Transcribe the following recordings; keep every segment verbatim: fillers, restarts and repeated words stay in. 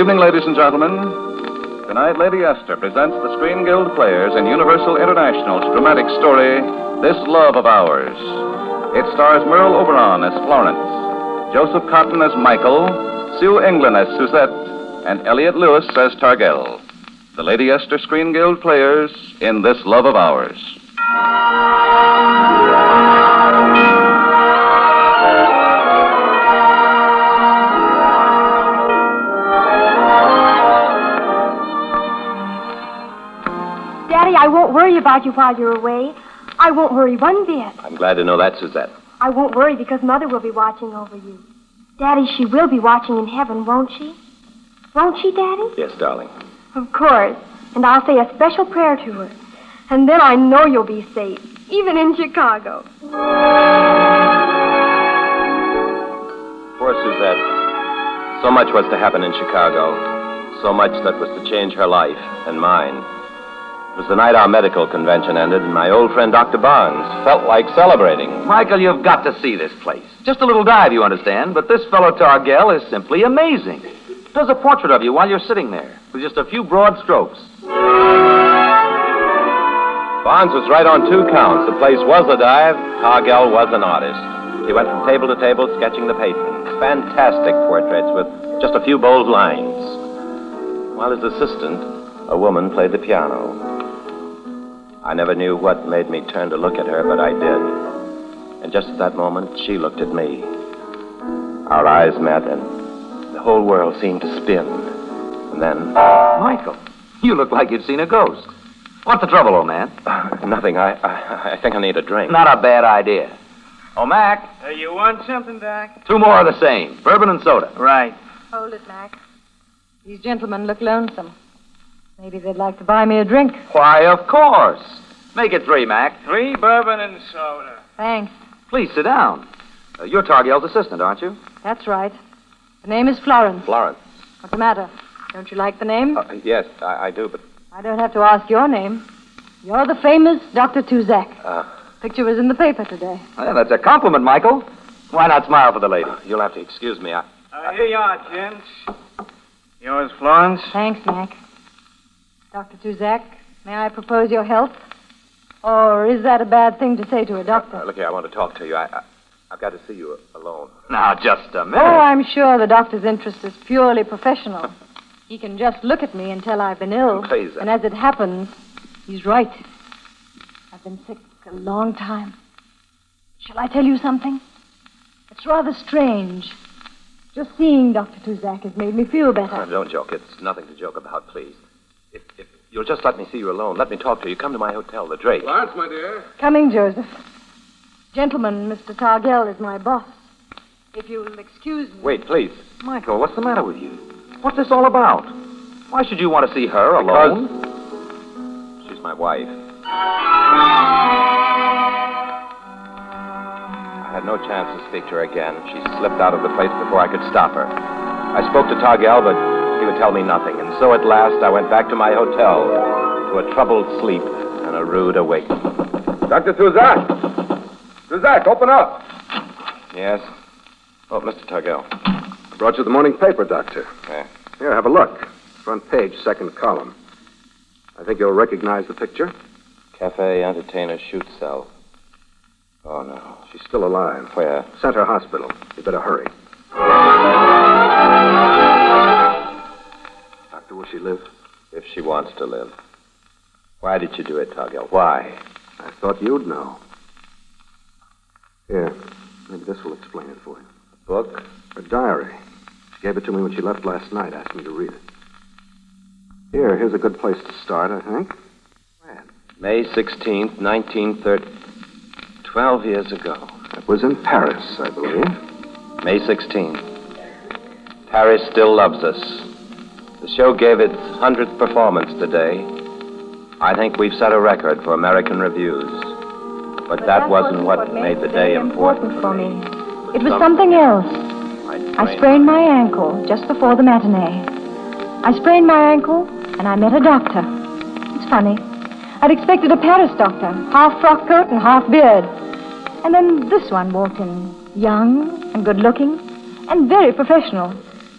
evening, ladies and gentlemen. Tonight, Lady Esther presents the Screen Guild Players in Universal International's dramatic story, This Love of Ours. It stars Merle Oberon as Florence, Joseph Cotton as Michael, Sue England as Suzette, and Elliot Lewis as Targel. The Lady Esther Screen Guild Players in This Love of Ours. Daddy, I won't worry about you while you're away. I won't worry one bit. I'm glad to know that, Suzette. I won't worry because Mother will be watching over you. Daddy, she will be watching in heaven, won't she? Won't she, Daddy? Yes, darling. Of course. And I'll say a special prayer to her. And then I know you'll be safe, even in Chicago. Poor Suzette. So much was to happen in Chicago. So much that was to change her life and mine. It was the night our medical convention ended, and my old friend Doctor Barnes felt like celebrating. Michael, you've got to see this place. Just a little dive, you understand, but this fellow Targel is simply amazing. Does a portrait of you while you're sitting there, with just a few broad strokes. Barnes was right on two counts. The place was a dive, Targel was an artist. He went from table to table sketching the patrons. Fantastic portraits with just a few bold lines. While his assistant, a woman, played the piano. I never knew what made me turn to look at her, but I did. And just at that moment, she looked at me. Our eyes met, and the whole world seemed to spin. And then... Michael, you look like you'd seen a ghost. What's the trouble, old man? Uh, nothing. I, I I think I need a drink. Not a bad idea. Oh, Mac. Uh, you want something, Doc? Two more of the same. Bourbon and soda. Right. Hold it, Mac. These gentlemen look lonesome. Maybe they'd like to buy me a drink. Why, of course. Make it three, Mac. Three bourbon and soda. Thanks. Please sit down. Uh, you're Targel's assistant, aren't you? That's right. The name is Florence. Florence. What's the matter? Don't you like the name? Uh, yes, I, I do, but... I don't have to ask your name. You're the famous Doctor Tuzak. Uh, Picture was in the paper today. Well, that's a compliment, Michael. Why not smile for the lady? uh, you'll have to excuse me. I... Uh, here you are, gents. Yours, Florence? Thanks, Mac. Doctor Tuzak, may I propose your health? Or is that a bad thing to say to a doctor? Uh, look here, I want to talk to you. I, I, I've got to see you alone. Now, just a minute. Oh, I'm sure the doctor's interest is purely professional. He can just look at me and tell I've been ill. Please. Uh... And as it happens, he's right. I've been sick a long time. Shall I tell you something? It's rather strange. Just seeing Doctor Tuzak has made me feel better. Uh, don't joke. It's nothing to joke about, please. If, if you'll just let me see you alone, let me talk to you. Come to my hotel, the Drake. Florence, my dear. Coming, Joseph. Gentleman, Mister Targel is my boss. If you'll excuse me... Wait, please. Michael, what's the matter with you? What's this all about? Why should you want to see her alone? Because she's my wife. I had no chance to speak to her again. She slipped out of the place before I could stop her. I spoke to Targel, but he would tell me nothing. And so at last I went back to my hotel, to a troubled sleep and a rude awakening. Doctor Tuzak! Tuzak, open up! Yes? Oh, Mister Targel. I brought you the morning paper, Doctor. Yeah. Here, have a look. Front page, second column. I think you'll recognize the picture. Cafe entertainer shoot cell. Oh, no. She's still alive. Where? Center Hospital. You better hurry. Doctor, will she live? If she wants to live. Why did you do it, Targel? Why? I thought you'd know. Here, maybe this will explain it for you. A book? Her diary. She gave it to me when she left last night, asked me to read it. Here, here's a good place to start, I think. When? May sixteenth, nineteen thirty. Twelve years ago. It was in Paris, I believe. May sixteenth. Paris still loves us. The show gave its hundredth performance today. I think we've set a record for American reviews. But, but that, that wasn't what, what made the day important, important for me. It was something else. I sprained my ankle just before the matinee. I sprained my ankle, and I met a doctor. It's funny. I'd expected a Paris doctor, half frock coat and half beard. And then this one walked in, young and good-looking and very professional.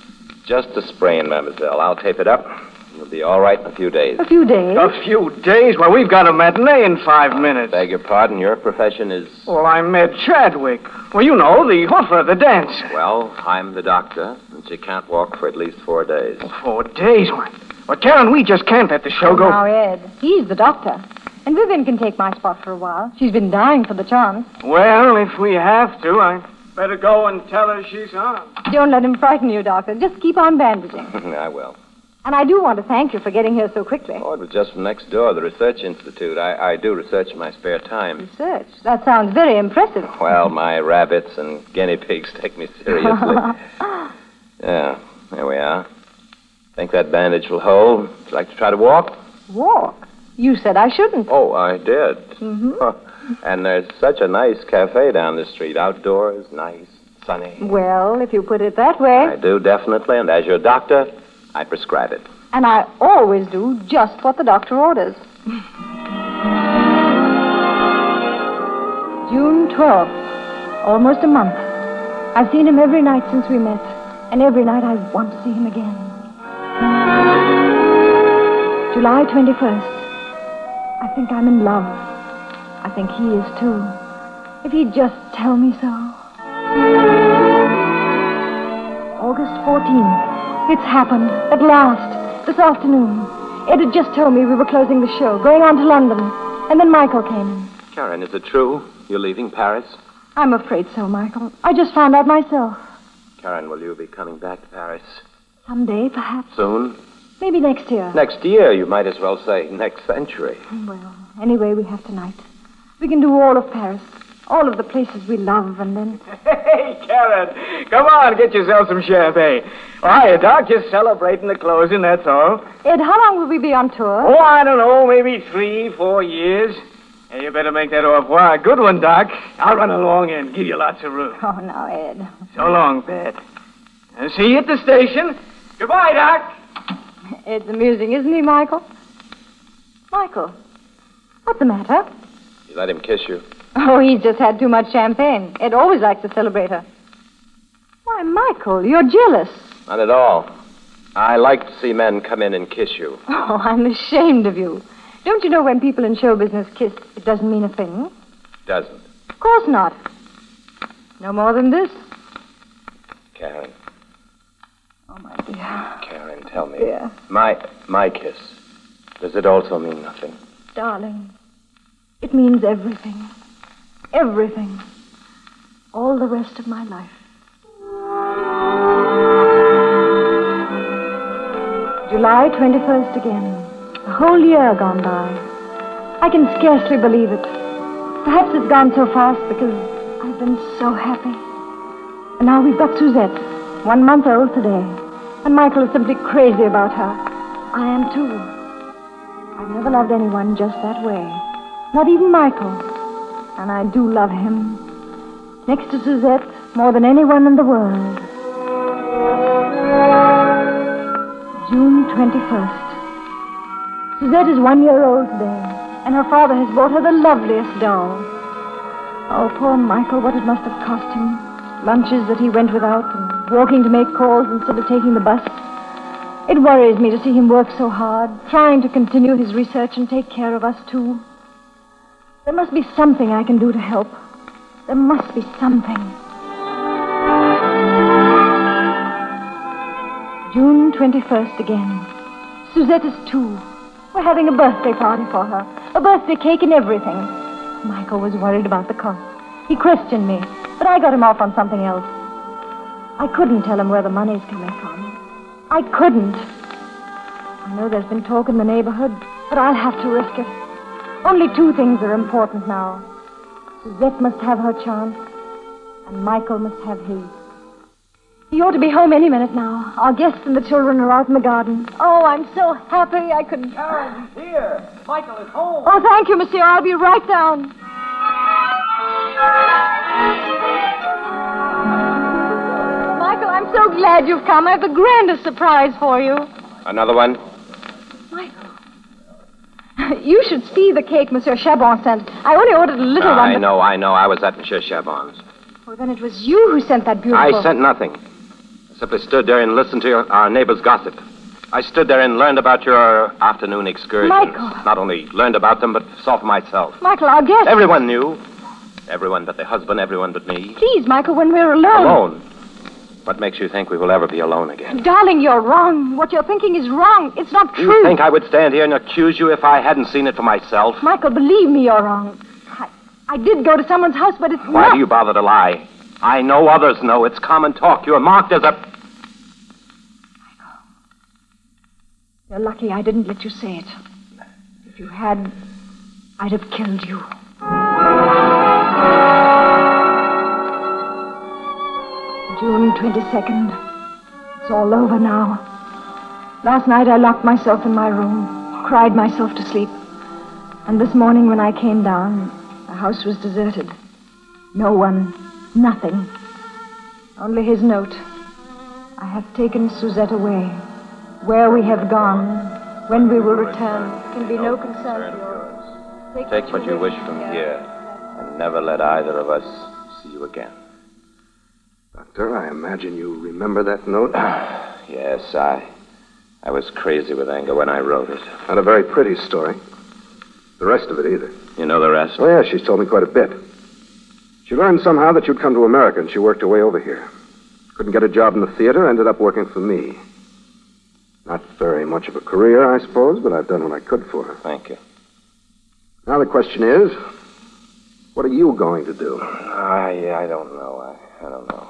Just a sprain, mademoiselle. I'll tape it up. You'll be all right in a few days. A few days? A few days? Well, we've got a matinee in five minutes. Beg your pardon, your profession is... Well, I'm Med Chadwick. Well, you know, the hoofer of the dance. Well, I'm the doctor, and she can't walk for at least four days. Four days? What? Well, Karen, we just can't let the show Oh, go... now, Ed, he's the doctor. And Vivian can take my spot for a while. She's been dying for the chance. Well, if we have to, I better go and tell her she's on. Don't let him frighten you, Doctor. Just keep on bandaging. I will. And I do want to thank you for getting here so quickly. Oh, it was just from next door, the Research Institute. I, I do research in my spare time. Research? That sounds very impressive. Well, my rabbits and guinea pigs take me seriously. Yeah, there we are. Think that bandage will hold? Would you like to try to walk? Walk? You said I shouldn't. Oh, I did. Mm-hmm. And there's such a nice cafe down the street. Outdoors, nice, sunny. Well, if you put it that way. I do, definitely. And as your doctor, I prescribe it. And I always do just what the doctor orders. June twelfth. Almost a month. I've seen him every night since we met. And every night I want to see him again. July twenty-first. I think I'm in love. I think he is too. If he'd just tell me so. August fourteenth. It's happened. At last. This afternoon. Ed had just told me we were closing the show, going on to London. And then Michael came in. Karen, is it true? You're leaving Paris? I'm afraid so, Michael. I just found out myself. Karen, will you be coming back to Paris? Someday, perhaps. Soon? Maybe next year. Next year, you might as well say next century. Well, anyway, we have tonight. We can do all of Paris. All of the places we love, and then... Hey, Karen, come on, get yourself some champagne. Oh, hiya, Doc, just celebrating the closing, that's all. Ed, how long will we be on tour? Oh, I don't know, maybe three, four years. Hey, you better make that au revoir. Good one, Doc. I'll run along and give you lots of room. Oh, now, Ed. So long, Pat. And see you at the station. Goodbye, Doc. Ed's amusing, isn't he, Michael? Michael, what's the matter? You let him kiss you. Oh, he's just had too much champagne. Ed always likes to celebrate her. Why, Michael, you're jealous. Not at all. I like to see men come in and kiss you. Oh, I'm ashamed of you. Don't you know when people in show business kiss, it doesn't mean a thing? Doesn't. Of course not. No more than this. Karen. Oh, my dear. Karen, tell me. Dear. My, my kiss. Does it also mean nothing? Darling, it means everything. Everything. All the rest of my life. July twenty-first again. A whole year gone by. I can scarcely believe it. Perhaps it's gone so fast because I've been so happy. And now we've got Suzette, one month old today. And Michael is simply crazy about her. I am too. I've never loved anyone just that way. Not even Michael. And I do love him. Next to Suzette, more than anyone in the world. June twenty-first. Suzette is one year old today, and her father has bought her the loveliest doll. Oh, poor Michael, what it must have cost him. Lunches that he went without, and walking to make calls instead of taking the bus. It worries me to see him work so hard, trying to continue his research and take care of us, too. There must be something I can do to help. There must be something. June twenty-first again. Suzette is two. We're having a birthday party for her. A birthday cake and everything. Michael was worried about the cost. He questioned me, but I got him off on something else. I couldn't tell him where the money's coming from. I couldn't. I know there's been talk in the neighborhood, but I'll have to risk it. Only two things are important now. Suzette must have her chance, and Michael must have his. He ought to be home any minute now. Our guests and the children are out in the garden. Oh, I'm so happy I could... Karen, he's here. Michael is home. Oh, thank you, monsieur. I'll be right down. Michael, I'm so glad you've come. I have the grandest surprise for you. Another one? Michael. You should see the cake Monsieur Chabon sent. I only ordered a little Uh, one. I but- know, I know. I was at Monsieur Chabon's. Oh, then it was you who sent that beautiful... I sent nothing. Simply stood there and listened to your, our neighbor's gossip. I stood there and learned about your afternoon excursions. Michael. Not only learned about them, but saw for myself. Michael, our guest. Everyone knew. Everyone but the husband, everyone but me. Please, Michael, when we're alone. Alone? What makes you think we will ever be alone again? Darling, you're wrong. What you're thinking is wrong. It's not Do true. you think I would stand here and accuse you if I hadn't seen it for myself? Michael, believe me, you're wrong. I, I did go to someone's house, but it's Why not... do you bother to lie? I know others know. It's common talk. You're marked as a... You're lucky I didn't let you say it. If you had, I'd have killed you. June twenty-second. It's all over now. Last night I locked myself in my room, cried myself to sleep. And this morning when I came down, the house was deserted. No one, nothing. Only his note. I have taken Suzette away. Where we have gone, when we will return, can be no concern of yours. Take what you wish from here, and never let either of us see you again. Doctor, I imagine you remember that note? Yes, I... I was crazy with anger when I wrote it. Not a very pretty story. The rest of it either. You know the rest? Oh, yeah, she's told me quite a bit. She learned somehow that you'd come to America, and she worked her way over here. Couldn't get a job in the theater, ended up working for me. Not very much of a career, I suppose, but I've done what I could for her. Thank you. Now the question is, what are you going to do? I, I don't know. I, I don't know.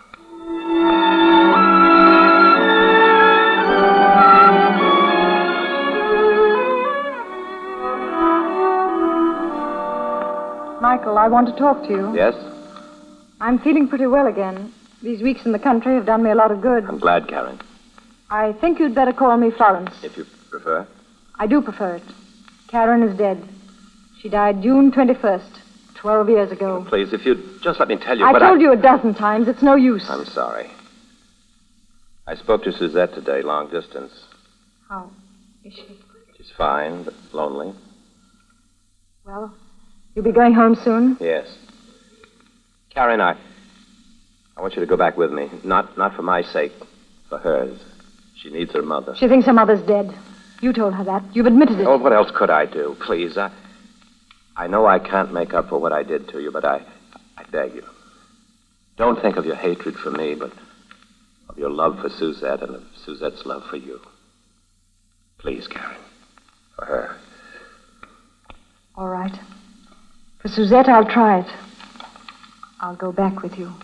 Michael, I want to talk to you. Yes? I'm feeling pretty well again. These weeks in the country have done me a lot of good. I'm glad, Karen. I think you'd better call me Florence. If you prefer. I do prefer it. Karen is dead. She died June twenty-first, twelve years ago. Please, if you'd just let me tell you I what told I... you a dozen times. It's no use. I'm sorry. I spoke to Suzette today, long distance. How is she? She's fine, but lonely. Well, you'll be going home soon? Yes. Karen, I... I want you to go back with me. Not, not for my sake, for hers. She needs her mother. She thinks her mother's dead. You told her that. You've admitted it. Oh, what else could I do? Please, I... I know I can't make up for what I did to you, but I... I beg you. Don't think of your hatred for me, but of your love for Suzette and of Suzette's love for you. Please, Karen. For her. All right. For Suzette, I'll try it. I'll go back with you.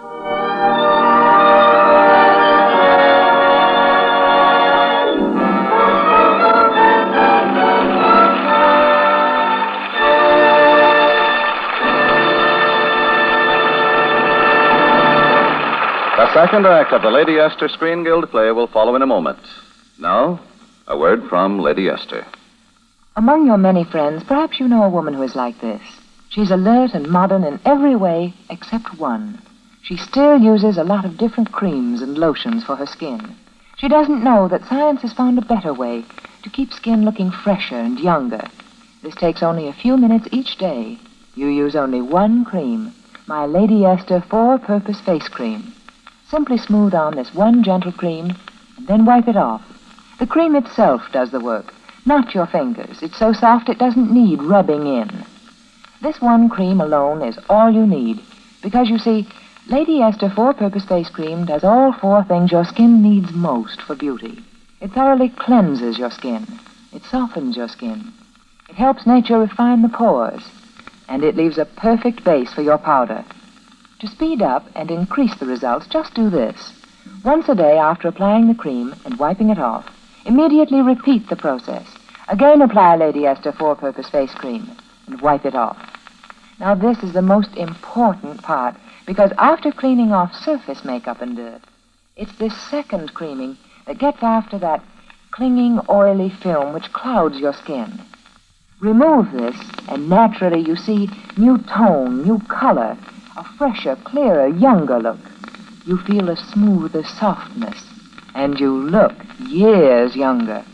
The second act of the Lady Esther Screen Guild play will follow in a moment. Now, a word from Lady Esther. Among your many friends, perhaps you know a woman who is like this. She's alert and modern in every way except one. She still uses a lot of different creams and lotions for her skin. She doesn't know that science has found a better way to keep skin looking fresher and younger. This takes only a few minutes each day. You use only one cream, my Lady Esther Four-Purpose Face Cream. Simply smooth on this one gentle cream and then wipe it off. The cream itself does the work, not your fingers. It's so soft it doesn't need rubbing in. This one cream alone is all you need because, you see, Lady Esther Four-Purpose Face Cream does all four things your skin needs most for beauty. It thoroughly cleanses your skin. It softens your skin. It helps nature refine the pores. And it leaves a perfect base for your powder. To speed up and increase the results, just do this. Once a day after applying the cream and wiping it off, immediately repeat the process. Again apply Lady Esther Four-Purpose Face Cream and wipe it off. Now this is the most important part because after cleaning off surface makeup and dirt, it's this second creaming that gets after that clinging oily film which clouds your skin. Remove this and naturally you see new tone, new color, a fresher, clearer, younger look. You feel a smoother softness, and you look years younger.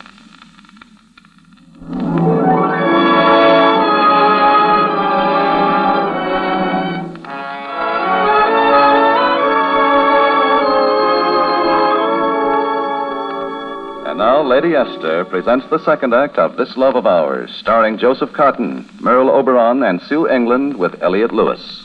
Lady Esther presents the second act of This Love of Ours, starring Joseph Carton, Merle Oberon, and Sue England with Elliot Lewis.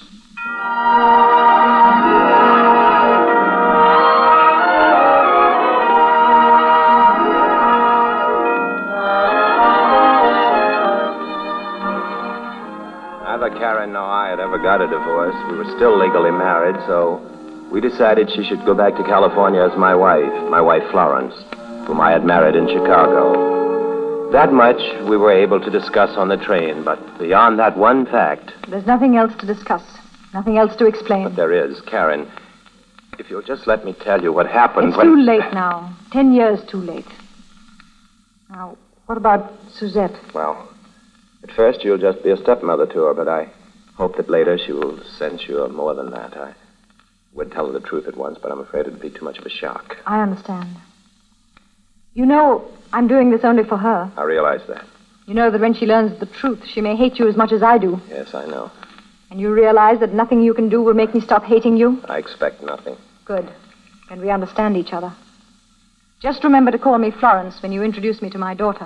Neither Karen nor I had ever got a divorce. We were still legally married, so we decided she should go back to California as my wife, my wife Florence, whom I had married in Chicago. That much we were able to discuss on the train, but beyond that one fact... There's nothing else to discuss, nothing else to explain. But there is. Karen, if you'll just let me tell you what happened It's when... too late now. Ten years too late. Now, what about Suzette? Well, at first you'll just be a stepmother to her, but I hope that later she will sense you are more than that. I would tell her the truth at once, but I'm afraid it'd be too much of a shock. I understand. You know, I'm doing this only for her. I realize that. You know that when she learns the truth, she may hate you as much as I do. Yes, I know. And you realize that nothing you can do will make me stop hating you? I expect nothing. Good. Then we understand each other. Just remember to call me Florence when you introduce me to my daughter.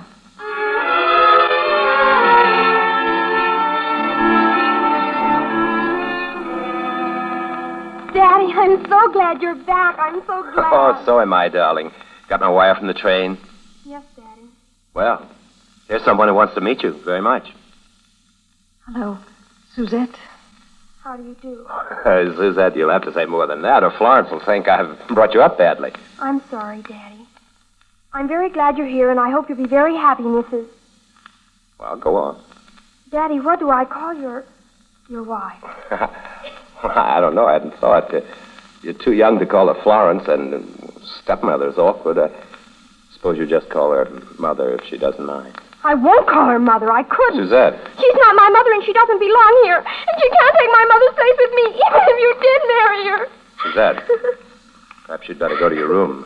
Daddy, I'm so glad you're back. I'm so glad. Oh, so am I, darling. Got my wire from the train? Yes, Daddy. Well, here's someone who wants to meet you very much. Hello, Suzette. How do you do? Uh, Suzette, you'll have to say more than that, or Florence will think I've brought you up badly. I'm sorry, Daddy. I'm very glad you're here, and I hope you'll be very happy, Missus Well, go on. Daddy, what do I call your... your wife? I don't know. I hadn't thought. Uh, you're too young to call her Florence, and uh, stepmother's awkward. I suppose you just call her mother if she doesn't mind. I won't call her mother. I couldn't. Suzette. She's not my mother, and she doesn't belong here. And she can't take my mother's place with me, even if you did marry her. Suzette, perhaps you'd better go to your room.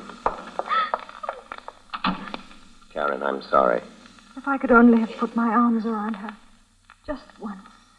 Karen, I'm sorry. If I could only have put my arms around her. Just once.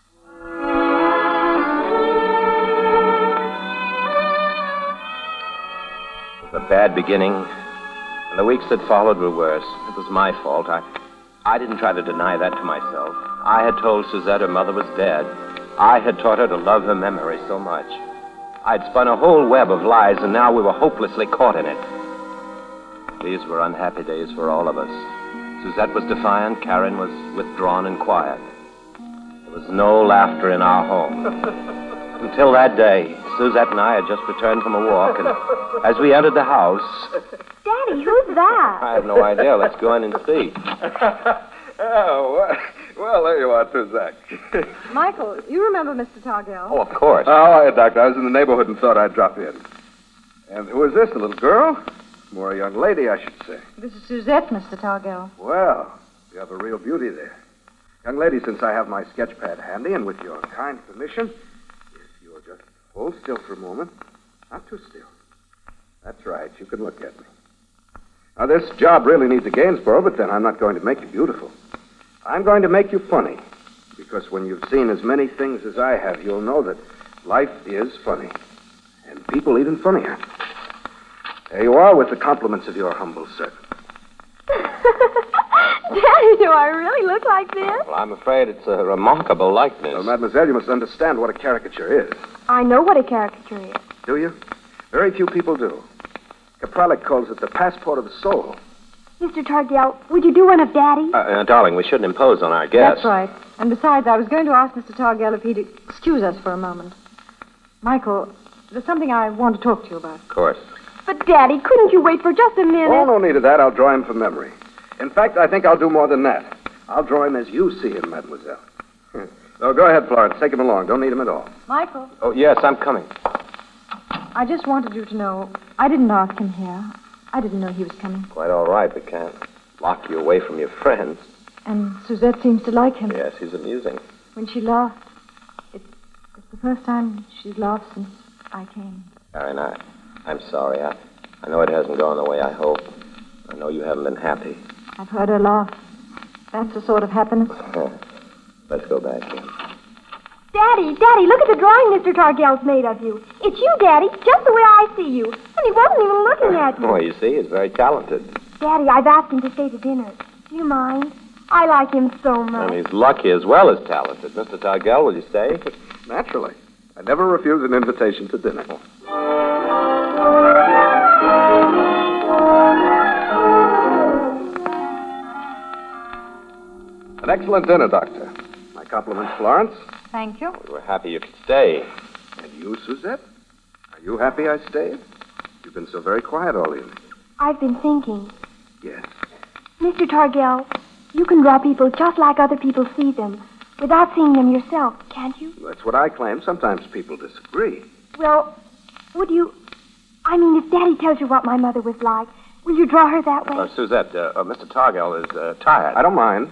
It was a bad beginning, and the weeks that followed were worse. It was my fault. I, I didn't try to deny that to myself. I had told Suzette her mother was dead. I had taught her to love her memory so much. I'd spun a whole web of lies, and now we were hopelessly caught in it. These were unhappy days for all of us. Suzette was defiant. Karen was withdrawn and quiet. There was no laughter in our home. Until that day, Suzette and I had just returned from a walk, and as we entered the house... Daddy, who's that? I have no idea. Let's go in and see. Oh, well, well, there you are, Suzette. Michael, you remember Mister Targell? Oh, of course. Oh, hi, Doctor. I was in the neighborhood and thought I'd drop in. And who is this, a little girl? More a young lady, I should say. This is Suzette, Mister Targell. Well, you have a real beauty there. Young lady, since I have my sketch pad handy, and with your kind permission, if you'll just hold still for a moment. Not too still. That's right. You can look at me. Now, this job really needs a Gainsborough, but then I'm not going to make you beautiful. I'm going to make you funny. Because when you've seen as many things as I have, you'll know that life is funny. And people even funnier. There you are with the compliments of your humble servant. Daddy, do I really look like this? Well, I'm afraid it's a remarkable likeness. Well, mademoiselle, you must understand what a caricature is. I know what a caricature is. Do you? Very few people do. Kapralik calls it the passport of the soul. Mister Targell, would you do one of Daddy? Uh, uh, darling, we shouldn't impose on our guests. That's right. And besides, I was going to ask Mister Targell if he'd excuse us for a moment. Michael, there's something I want to talk to you about. Of course. But, Daddy, couldn't you wait for just a minute? Oh, no need of that. I'll draw him from memory. In fact, I think I'll do more than that. I'll draw him as you see him, mademoiselle. So go ahead, Florence. Take him along. Don't need him at all. Michael, Oh, yes, I'm coming. I just wanted you to know I didn't ask him here. I didn't know he was coming. Quite all right. We can't lock you away from your friends. And Suzette seems to like him. Yes, he's amusing. When she laughed, it, it's the first time she's laughed since I came. Karen, I, I'm sorry. I, I know it hasn't gone the way I hoped. I know you haven't been happy. I've heard her laugh. That's the sort of happiness. Let's go back in. Daddy, Daddy, look at the drawing Mister Targell's made of you. It's you, Daddy, just the way I see you. And he wasn't even looking at you. Well, you see, he's very talented. Daddy, I've asked him to stay to dinner. Do you mind? I like him so much. And he's lucky as well as talented. Mister Targell, will you stay? Naturally. I never refuse an invitation to dinner. An excellent dinner, Doctor. My compliments, Florence. Thank you. We were happy you could stay. And you, Suzette? Are you happy I stayed? You've been so very quiet all evening. I've been thinking. Yes. Mister Targell, you can draw people just like other people see them, without seeing them yourself, can't you? That's what I claim. Sometimes people disagree. Well, would you... I mean, if Daddy tells you what my mother was like, will you draw her that way? Uh, Suzette, uh, uh, Mister Targell is uh, tired. I don't mind.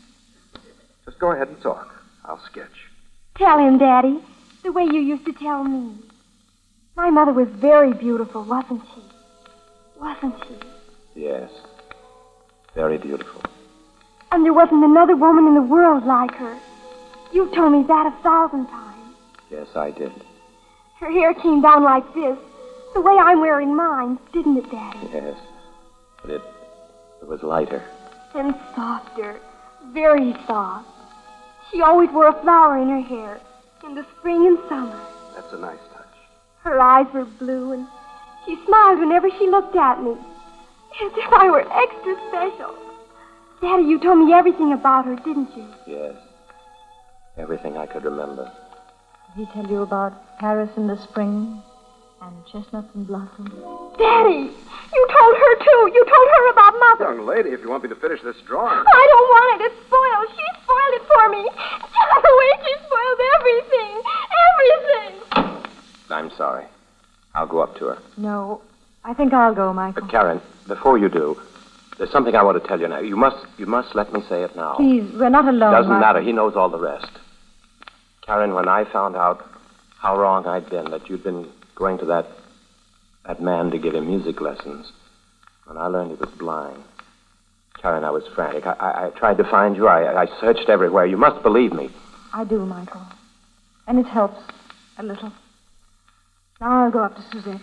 Just go ahead and talk. I'll sketch. Tell him, Daddy, the way you used to tell me. My mother was very beautiful, wasn't she? Wasn't she? Yes. Very beautiful. And there wasn't another woman in the world like her. You told me that a thousand times. Yes, I did. Her hair came down like this, the way I'm wearing mine, didn't it, Daddy? Yes. But it, it was lighter. And softer, very soft. She always wore a flower in her hair, in the spring and summer. That's a nice touch. Her eyes were blue, and she smiled whenever she looked at me, as if I were extra special. Daddy, you told me everything about her, didn't you? Yes. Everything I could remember. Did he tell you about Paris in the spring and chestnuts in blossom? Daddy, you told her, too. You told her about Mother. Young lady, if you want me to finish this drawing. I don't want it. It's spoiled. She spoiled it for me. Just the way she spoiled everything. Everything. I'm sorry. I'll go up to her. No, I think I'll go, Michael. But Karen, before you do, there's something I want to tell you now. You must, you must let me say it now. Please, we're not alone. Doesn't Michael. matter. He knows all the rest. Karen, when I found out how wrong I'd been, that you'd been going to that that man to give him music lessons, when I learned he was blind, Karen, I was frantic. I, I, I tried to find you. I, I searched everywhere. You must believe me. I do, Michael. And it helps a little. Now I'll go up to Suzette.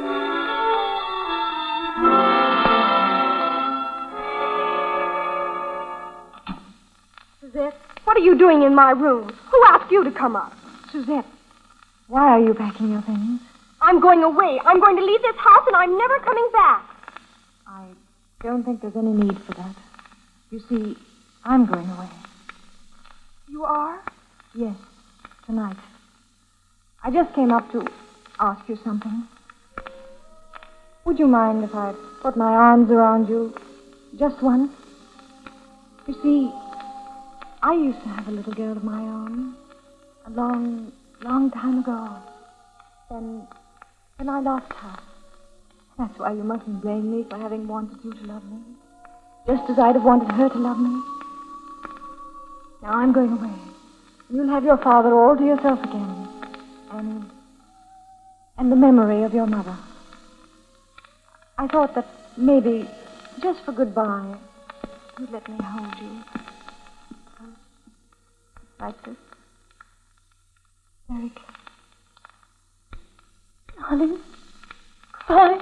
Suzette, what are you doing in my room? Who asked you to come up? Suzette, why are you packing your things? I'm going away. I'm going to leave this house, and I'm never coming back. I don't think there's any need for that. You see, I'm going away. You are? Yes, tonight. I just came up to ask you something. Would you mind if I put my arms around you just once? You see, I used to have a little girl of my own a long, long time ago. Then, then I lost her. That's why you mustn't blame me for having wanted you to love me. Just as I'd have wanted her to love me. Now I'm going away. You'll have your father all to yourself again. And, and the memory of your mother. I thought that maybe, just for goodbye, you'd let me hold you. Like this. Very close. Darling, goodbye.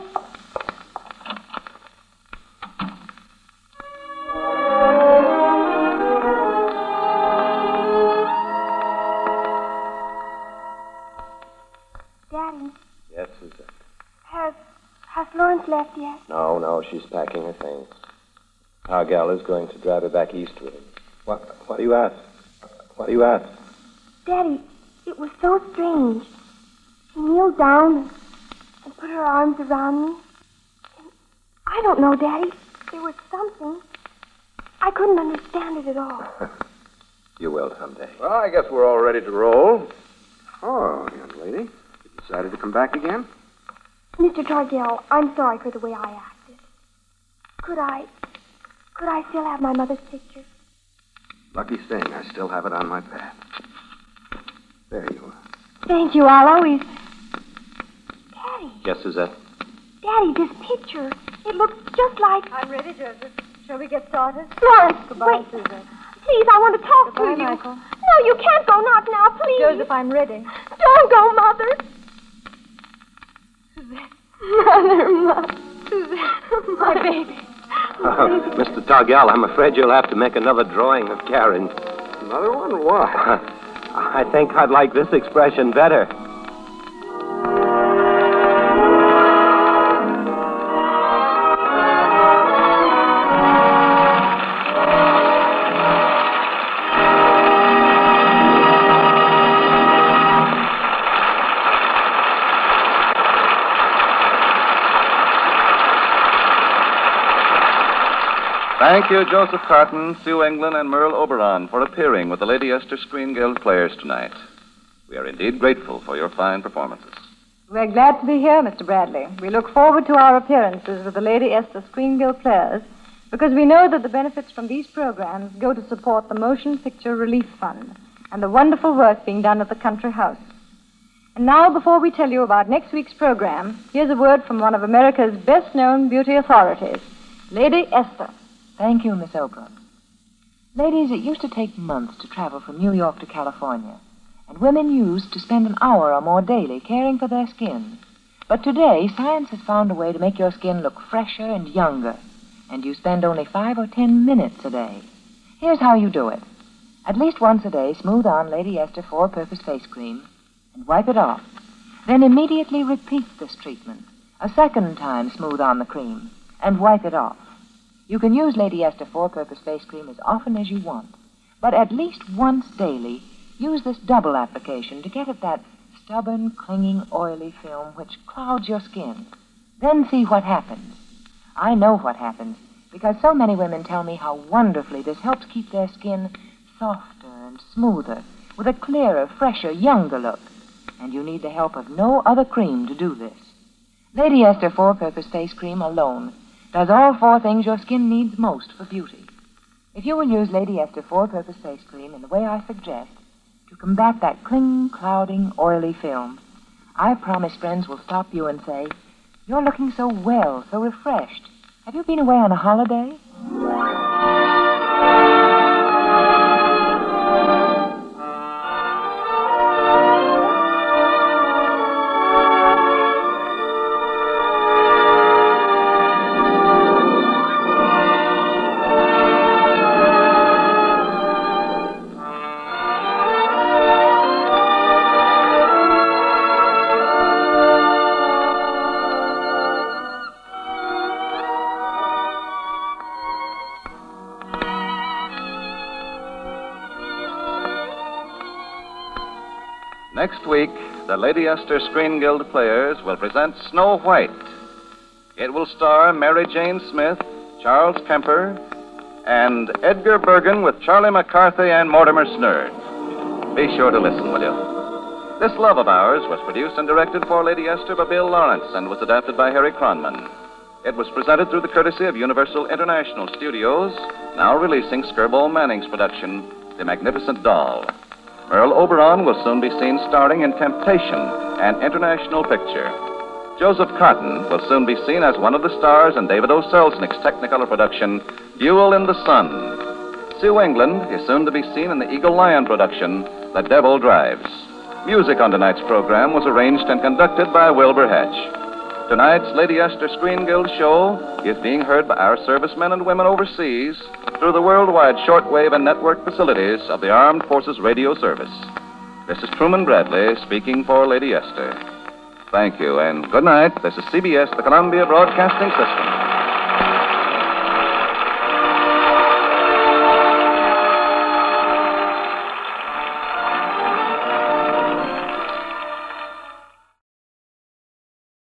Daddy, Yes, Suzette. has, has Florence left yet? No, no, she's packing her things. Targell is going to drive her back east with him. What, what do you ask? What do you ask? Daddy, it was so strange. She kneeled down and put her arms around me. And I don't know, Daddy. There was something. I couldn't understand it at all. You will someday. Well, I guess we're all ready to roll. Oh, young lady. You decided to come back again? Mister Targell, I'm sorry for the way I acted. Could I... Could I still have my mother's picture? Lucky thing, I still have it on my pad. There you are. Thank you. I'll always... Daddy, Yes, Suzette? Daddy, this picture, it looks just like... I'm ready, Joseph. Shall we get started? Florence, Goodbye, wait. Suzette. Please, I want to talk Goodbye, to you. Michael. No, you can't go. Not now, please. Joseph, I'm ready. Don't go, Mother. Suzette. Mother, Mother. Suzette. My baby. Uh, Mister Targell, I'm afraid you'll have to make another drawing of Karen. Another one? Why? I think I'd like this expression better. Thank you, Joseph Carton, Sue England, and Merle Oberon for appearing with the Lady Esther Screen Guild players tonight. We are indeed grateful for your fine performances. We're glad to be here, Mister Bradley. We look forward to our appearances with the Lady Esther Screen Guild players because we know that the benefits from these programs go to support the Motion Picture Relief Fund and the wonderful work being done at the Country House. And now, before we tell you about next week's program, here's a word from one of America's best-known beauty authorities, Lady Esther. Thank you, Miss Oberon. Ladies, it used to take months to travel from New York to California, and women used to spend an hour or more daily caring for their skin. But today, science has found a way to make your skin look fresher and younger, and you spend only five or ten minutes a day. Here's how you do it. At least once a day, smooth on Lady Esther four-purpose face cream and wipe it off. Then immediately repeat this treatment. A second time, smooth on the cream and wipe it off. You can use Lady Esther four-purpose face cream as often as you want, but at least once daily, use this double application to get at that stubborn, clinging, oily film which clouds your skin. Then see what happens. I know what happens, because so many women tell me how wonderfully this helps keep their skin softer and smoother, with a clearer, fresher, younger look. And you need the help of no other cream to do this. Lady Esther four-purpose face cream alone does all four things your skin needs most for beauty. If you will use Lady Esther four-purpose face cream in the way I suggest, to combat that clinging, clouding, oily film, I promise friends will stop you and say, "You're looking so well, so refreshed. Have you been away on a holiday?" Next week, the Lady Esther Screen Guild players will present Snow White. It will star Mary Jane Smith, Charles Kemper, and Edgar Bergen with Charlie McCarthy and Mortimer Snerd. Be sure to listen, will you? This Love of Ours was produced and directed for Lady Esther by Bill Lawrence and was adapted by Harry Cronman. It was presented through the courtesy of Universal International Studios, now releasing Skirball Manning's production, The Magnificent Doll. Merle Oberon will soon be seen starring in Temptation, an international picture. Joseph Carton will soon be seen as one of the stars in David O. Selznick's Technicolor production, Duel in the Sun. Sue England is soon to be seen in the Eagle Lion production, The Devil Drives. Music on tonight's program was arranged and conducted by Wilbur Hatch. Tonight's Lady Esther Screen Guild show is being heard by our servicemen and women overseas through the worldwide shortwave and network facilities of the Armed Forces Radio Service. This is Truman Bradley speaking for Lady Esther. Thank you, and good night. This is C B S, the Columbia Broadcasting System.